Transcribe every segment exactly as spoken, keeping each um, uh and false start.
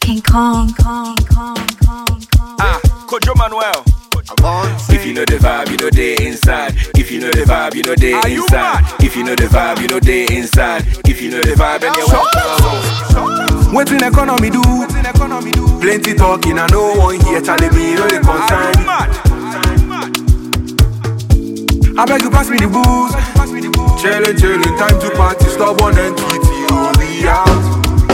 King Kong, Kong, Kong, Kong, Kong. Ah, Kojo Manuel. If you know the vibe, you know they inside. If you know the vibe, you know they inside. If you know the vibe, you know they inside. If you know the vibe, then you want. What in economy do? Plenty talking, I no one here telling me you know the concern. I beg you pass me the booze. Chillin', chillin', time to party. Stop one and T T, we out.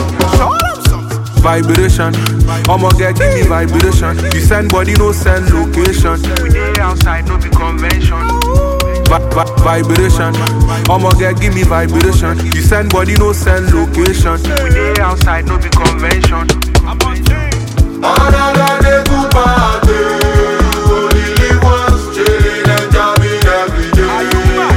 Vibration, I'ma get give me vibration. You send body, no send location. We dey outside, no be convention. Vi vi vibration, I'ma get give me vibration. You send body, no send location. We dey outside, no be convention. Another day to party. You only live once, chillin' and jamming every day.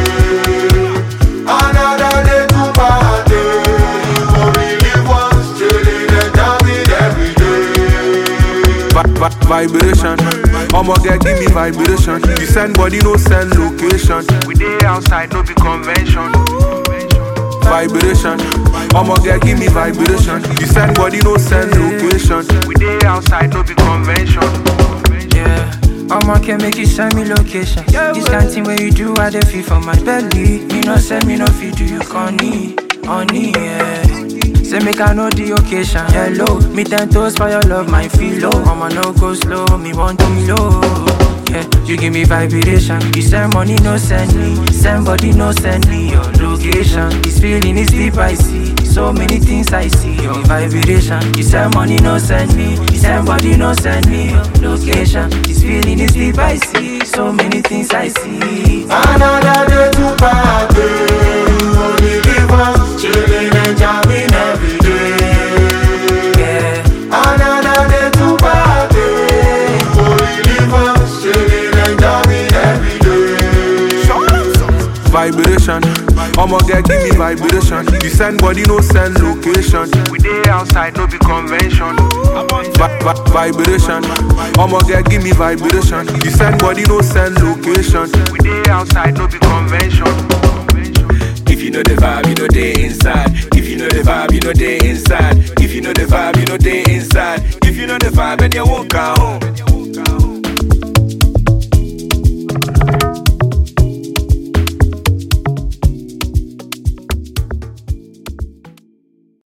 Another day to party. You only live once, chillin' and jamming every day. Vi vi vibration, I'ma get give me vibration. You send body, no send location. We dey outside, no be convention. Vibration, I'ma get give me vibration. You send body, no send location. We dey outside, no be convention. Yeah, I'ma can make you send me location. This kind thing where you do, I dey feel for my belly. Me no send me no feed to you, honey, honey, yeah. Say make I know the occasion. Hello, me ten toes for your love, my feel low. I'ma no go slow, me want to low. Yeah, you give me vibration. You send money, no send me. Send body, no send me your location. This feeling is deep, I see. So many things I see. Your vibration. You send money, no send me. You send body, no send me your location. This feeling is deep, I see. So many things I see. Another day to party. You only live once, chillin' and jamming every day. Yeah. Another day to party. You only live once, chillin' and jamming every day. Vibration, I'ma get give me vibration. You send body, no send location. We dey outside, no be convention. Vi vi vibration, I'ma get give me vibration. You send body, no send location. We dey outside, no be convention. If you know the vibe, you know they inside. If you know the vibe, you know they inside. If you know the vibe, you know they inside. If you know the vibe, then you won't come home.